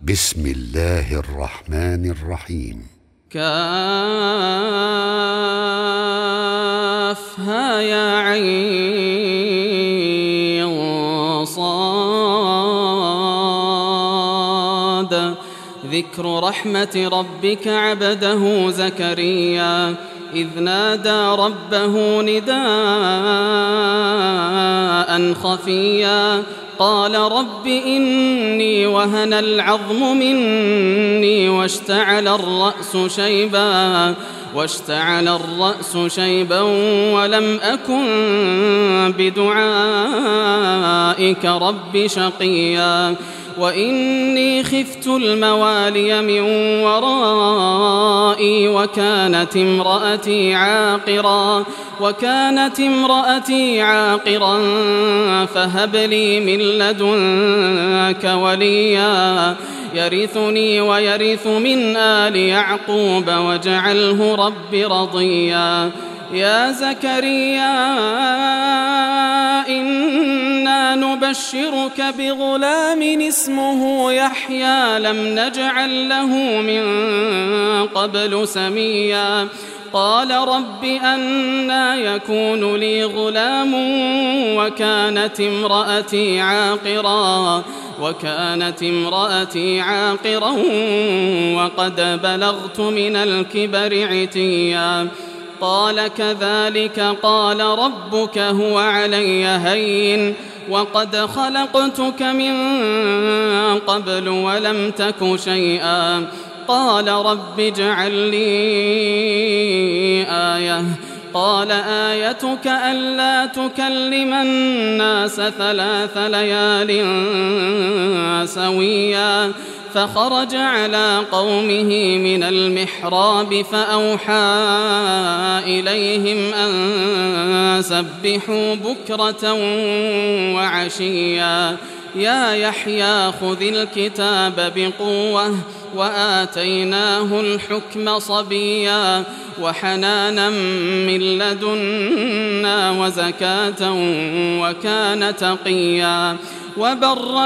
بسم الله الرحمن الرحيم. كافها يا عين صاد. ذكر رحمة ربك عبده زكريا إذ نادى ربه نداء خفيا قال رب إني وهن العظم مني واشتعل الرأس شيبا ولم أكن بدعائك رب شقيا وإني خفت الموالي من ورائي وكانت امرأتي عاقرا فهب لي من لدنك وليا يرثني ويرث من آل يعقوب واجعله رب رضيا. يا زكريا إنا نبشرك بغلام اسمه يحيى لم نجعل له من قبل سميا قال رب أنى يكون لي غلام وكانت امرأتي عاقرا وقد بلغت من الكبر عتيا قال كذلك قال ربك هو علي هين وقد خلقتك من قبل ولم تك شيئا قال رب اجعل لي آية قال آيتك ألا تكلم الناس 3 ليال سويا فخرج على قومه من المحراب فأوحى إليهم أن سبحوا بكرة وعشيا يا يحيى خذ الكتاب بقوة وآتيناه الحكم صبيا وحنانا من لدنا وزكاة وكان تقيا وبرا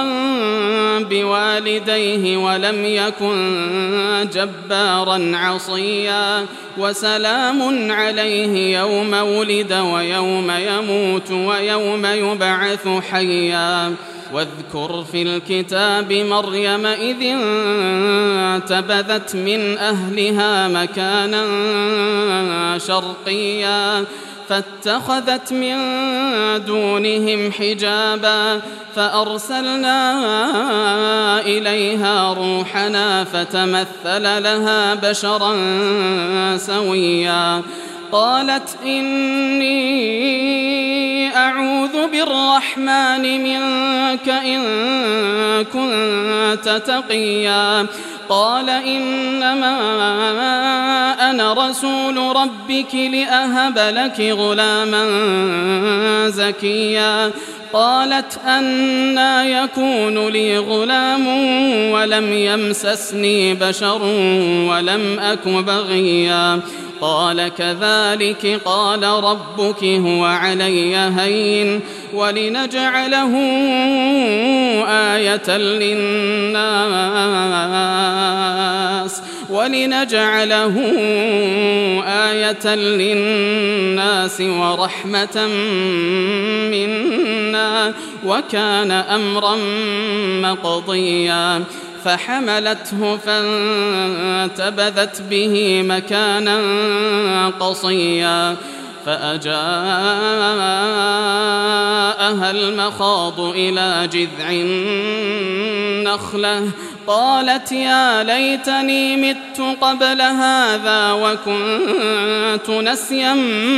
بوالديه ولم يكن جبارا عصيا وسلام عليه يوم ولد ويوم يموت ويوم يبعث حيا. واذكر في الكتاب مريم إذ انتبذت من أهلها مكانا شرقيا فاتخذت من دونهم حجابا فأرسلنا إليها روحنا فتمثل لها بشرا سويا قالت إني أعوذ بالرحمن منك إن كنت تقيا قال إنما أنا رسول ربك لأهب لك غلاما زكيا قالت أنى يكون لي غلام ولم يمسسني بشر ولم أك بغيا قال كذلك قال ربك هو علي هين ولنجعله آية للناس ورحمة منا وكان أمرا مقضيا فحملته فانتبذت به مكانا قصيا فأجاءها المخاض إلى جذع النخلة قالت يا ليتني مت قبل هذا وكنت نسيا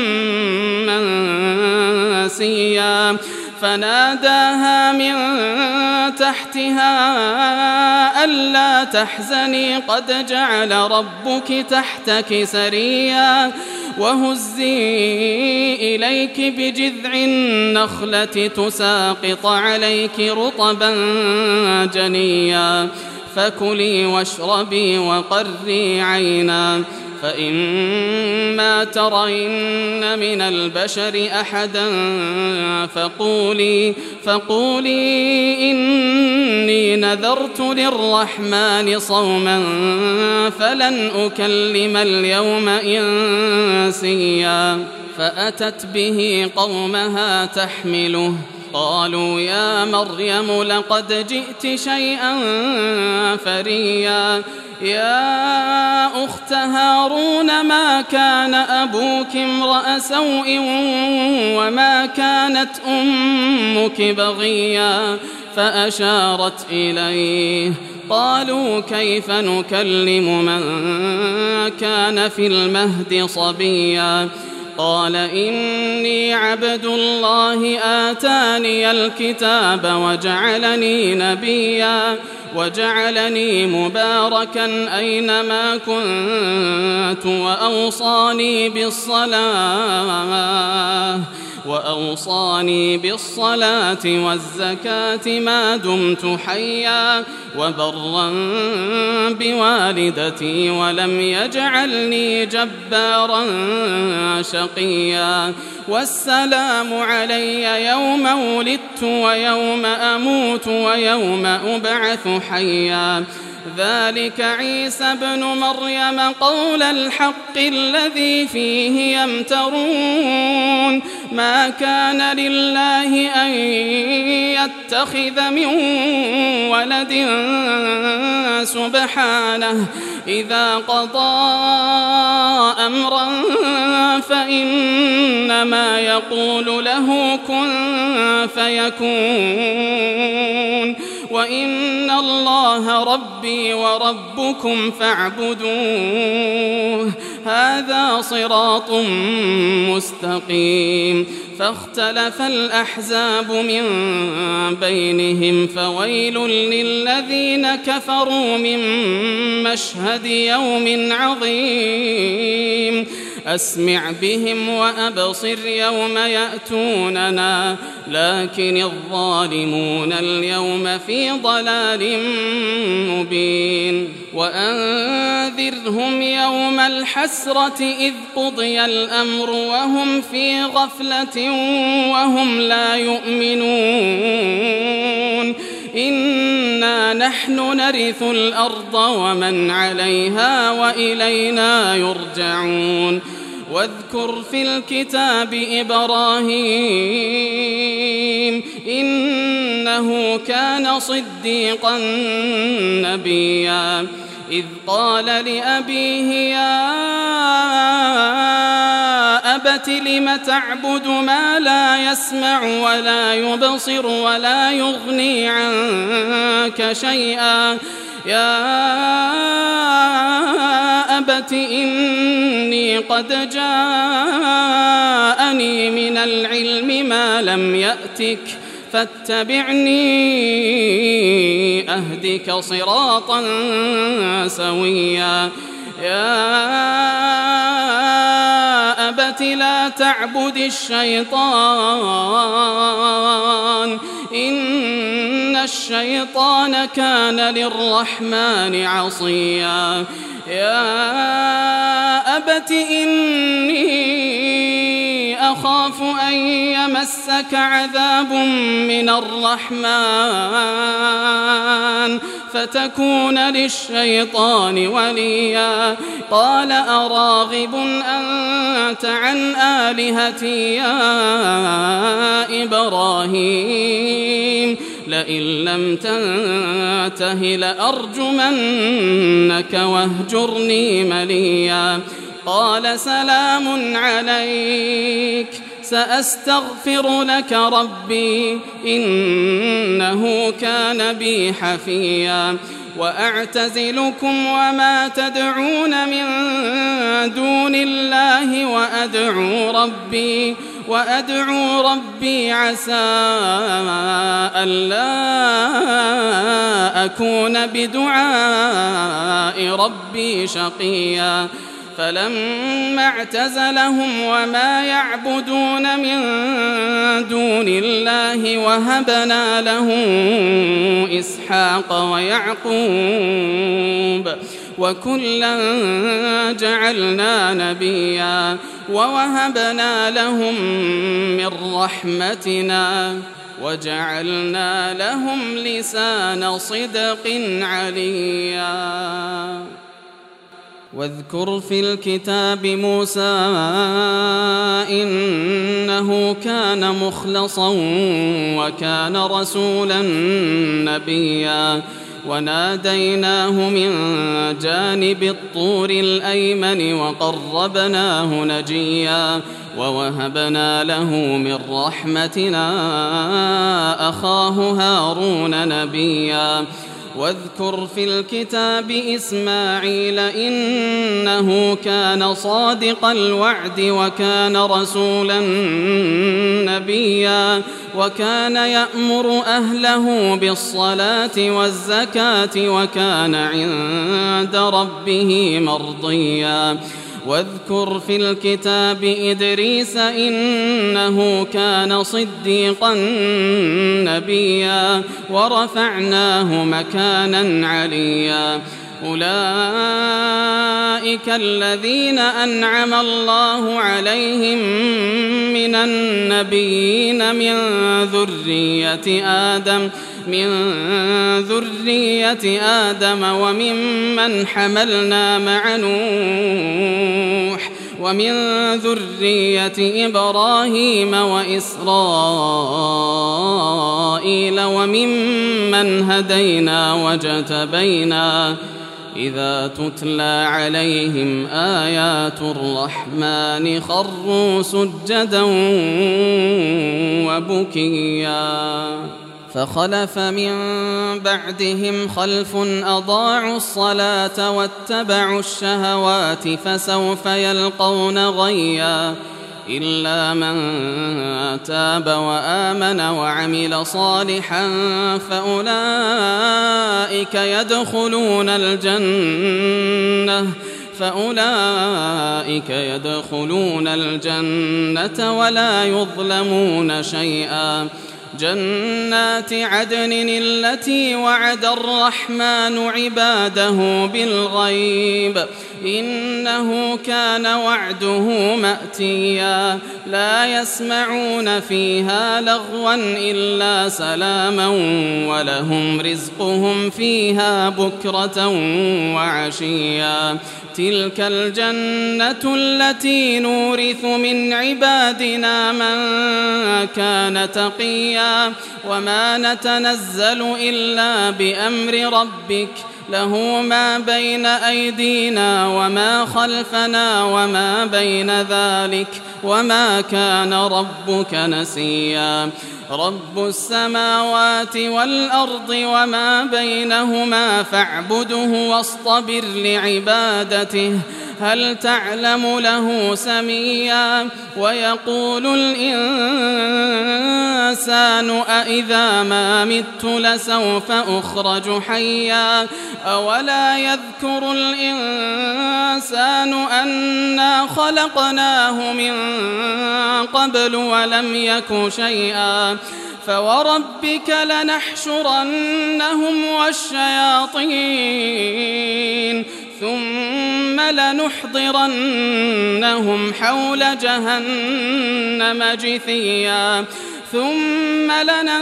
منسيا فناداها من تحتها ألا تحزني قد جعل ربك تحتك سريا وهزي إليك بجذع النخلة تساقط عليك رطبا جنيا فكلي واشربي وقري عينا فإما ترين من البشر أحدا فقولي إني نذرت للرحمن صوما فلن أكلم اليوم إنسيا. فأتت به قومها تحمله قالوا يا مريم لقد جئت شيئا فريا يا أخت هارون ما كان أبوك امرأ سوء وما كانت أمك بغيا فأشارت إليه قالوا كيف نكلم من كان في المهد صبيا قال إني عبد الله آتاني الكتاب وجعلني نبيا وجعلني مباركا أينما كنت وأوصاني بالصلاة والزكاة ما دمت حيا وبرا بوالدتي ولم يجعلني جبارا شقيا والسلام علي يوم ولدت ويوم أموت ويوم أبعث حيا ذلك عيسى ابن مريم قول الحق الذي فيه يمترون ما كان لله أن يتخذ من ولد سبحانه إذا قضى أمرا فإنما يقول له كن فيكون وإن الله ربي وربكم فاعبدوه هذا صراط مستقيم فاختلف الأحزاب من بينهم فويل للذين كفروا من مشهد يوم عظيم أسمع بهم وأبصر يوم يأتوننا لكن الظالمون اليوم في ضلال مبين وأنذرهم يوم الحسرة إذ قضي الأمر وهم في غفلة وهم لا يؤمنون إنا نحن نرث الأرض ومن عليها وإلينا يرجعون واذكر في الكتاب إبراهيم إنه كان صديقا نبيا إذ قال لأبيه يا أبت لم تعبد ما لا يسمع ولا يبصر ولا يغني عنك شيئا يا أبت إني قد جاءني من العلم ما لم يأتك فاتبعني أهدك صراطا سويا يا أبت لا تعبد الشيطان إن الشيطان كان للرحمن عصيا يا أبت إني أخاف أن يمسك عذاب من الرحمن فتكون للشيطان وليا قال أراغب أنت عن آلهتي يا إبراهيم لئن لم تنته لأرجمنك واهجرني مليا قال سلام عليك سأستغفر لك ربي إنه كان بي حفيا وأعتزلكم وما تدعون من دون الله وأدعو ربي عسى ألا أكون بدعاء ربي شقيا فلما اعتزلهم وما يعبدون من دون الله وهبنا له إسحاق ويعقوب وكلا جعلنا نبيا ووهبنا لهم من رحمتنا وجعلنا لهم لسان صدق عليا واذكر في الكتاب موسى إنه كان مخلصا وكان رسولا نبيا وناديناه من جانب الطور الأيمن وقربناه نجيا ووهبنا له من رحمتنا أخاه هارون نبيا واذكر في الكتاب إسماعيل إنه كان صادق الوعد وكان رسولا نبيا وكان يأمر أهله بالصلاة والزكاة وكان عند ربه مرضيا واذكر في الكتاب إدريس إنه كان صديقا نبيا ورفعناه مكانا عليا أولئك الذين أنعم الله عليهم من النبيين من ذرية آدم وممن حملنا مع نوح ومن ذرية إبراهيم وإسرائيل وممن هدينا واجتبينا إذا تتلى عليهم آيات الرحمن خروا سجدا وبكيا فخلف من بعدهم خلف أضاعوا الصلاة واتبعوا الشهوات فسوف يلقون غيا إلا من تاب وآمن وعمل صالحا فأولئك يدخلون الجنة ولا يظلمون شيئا جنات عدن التي وعد الرحمن عباده بالغيب إنه كان وعده مأتيا لا يسمعون فيها لغوا إلا سلاما ولهم رزقهم فيها بكرة وعشيا تلك الجنة التي نورث من عبادنا من كان تقيا وما نتنزل إلا بأمر ربك له ما بين أيدينا وما خلفنا وما بين ذلك وما كان ربك نسيا رب السماوات والأرض وما بينهما فاعبده واصطبر لعبادته هل تعلم له سميا ويقول الإنسان أإذا ما مت لسوف أخرج حيا أولا يذكر الإنسان أنا خلقناه من قبل ولم يك شيئا فوربك لنحشرنهم والشياطين ثم لنحضرنهم حول جهنم جثيا ثم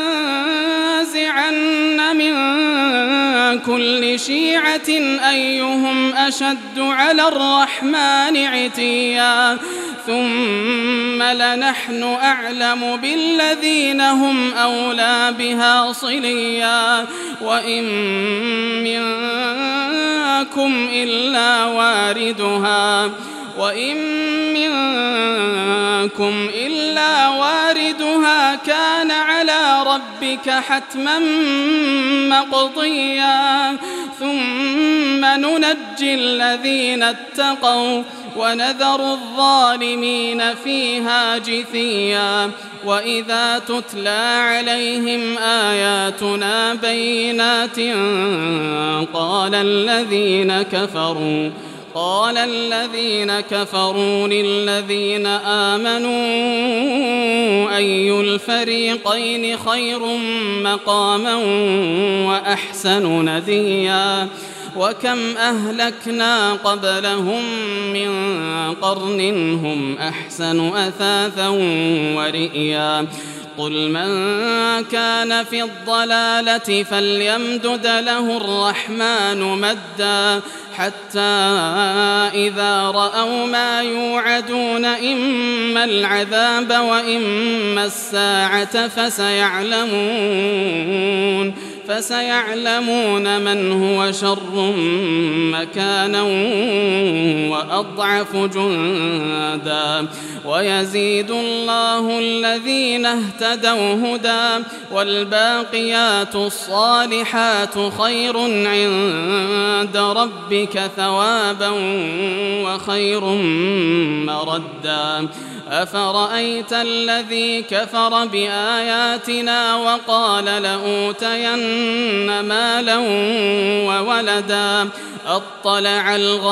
لننزعن من كل شيعة أيهم أشد على الرحمن عتيا ثم لنحن أعلم بالذين هم أولى بها صليا وإن منكم إلا واردها كان على ربك حتما مقضيا ثم ننجي الذين اتقوا ونذر الظالمين فيها جثيا وإذا تتلى عليهم آياتنا بينات قال الذين كفروا للذين آمنوا أي الفريقين خير مقاما وأحسن نديا وكم أهلكنا قبلهم من قرن هم أحسن أثاثا ورئيا قل من كان في الضلالة فليمدد له الرحمن مدا حتى إذا رأوا ما يوعدون إما العذاب وإما الساعة فسيعلمون من هو شر مكانا وأضعف جندا ويزيد الله الذين اهتدوا هدى والباقيات الصالحات خير عند ربك ثوابا وخير مردا أفرأيت الذي كفر بآياتنا وقال لأوتين مالا وولدا أطلع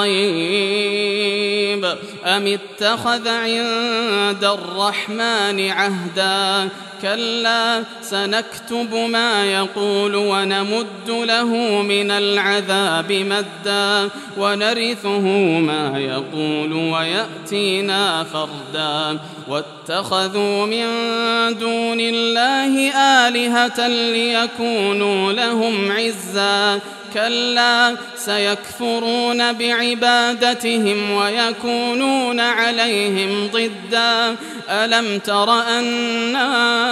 الغيب أم اتخذ عند الرحمن عهدا كلا سنكتب ما يقول ونمد له من العذاب مدا ونرثه ما يقول ويأتينا فردا واتخذوا من دون الله آلهة ليكونوا لهم عزا كلا سيكفرون بعبادتهم ويكونون عليهم ضدا ألم تر أنا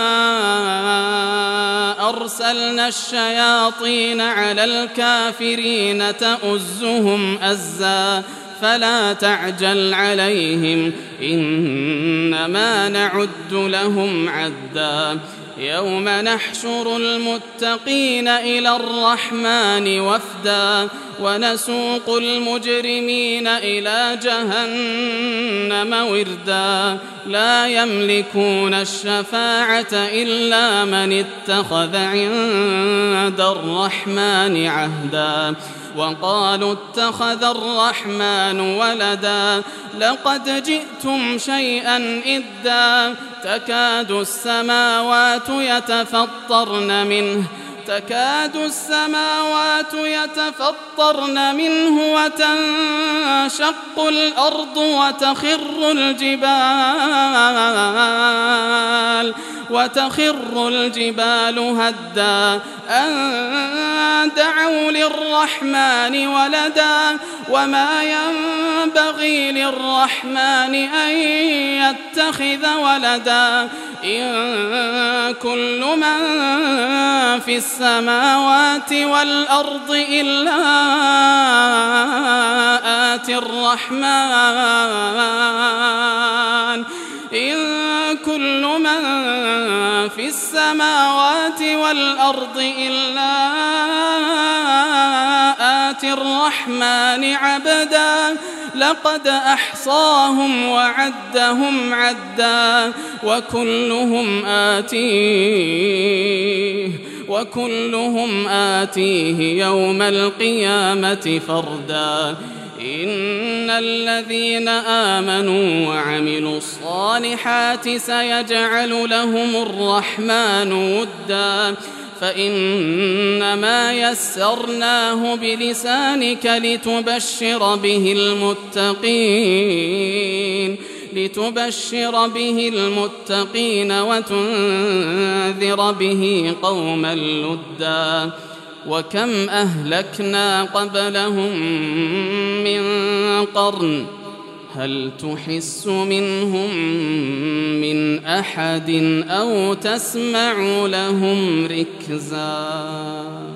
أرسلنا الشياطين على الكافرين تؤزهم أزا فلا تعجل عليهم إنما نعد لهم عدا يوم نحشر المتقين إلى الرحمن وفدا ونسوق المجرمين إلى جهنم وردا لا يملكون الشفاعة إلا من اتخذ عند الرحمن عهدا وقالوا اتخذ الرحمن ولدا لقد جئتم شيئا إدا تكاد السماوات يتفطرن منه وتنشق الأرض وتخر الجبال هدا أن دعوا للرحمن ولدا وما ينبغي للرحمن أن يتخذ ولدا إن كل من في السماوات والأرض إلا آتي الرحمن إن كل من في السماوات والأرض إلا آتي الرحمن عبدا لقد أحصاهم وعدهم عدا وكلهم آتيه يوم القيامة فردا إن الذين آمنوا وعملوا الصالحات سيجعل لهم الرحمن ودا فإنما يسرناه بلسانك لتبشر به المتقين وتنذر به قوما لدا وكم أهلكنا قبلهم من قرن هل تحس منهم من أحد أو تسمع لهم ركزا